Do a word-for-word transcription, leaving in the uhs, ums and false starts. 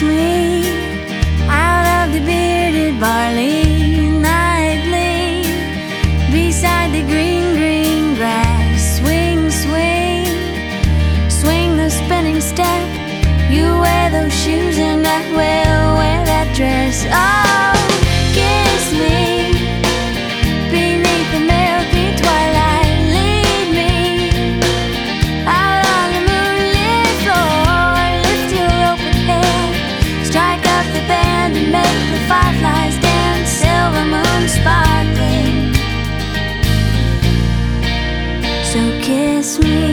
me out of the bearded barley nightly, beside the green, green grass. Swing, swing, swing the spinning step. You wear those shoes and I will wear that dress. Oh, kiss me beneath the milky twilight. Lead me out on the moonlit floor. Lift your open head, strike up the band and make the fireflies dance. Silver moon sparkling, so kiss me.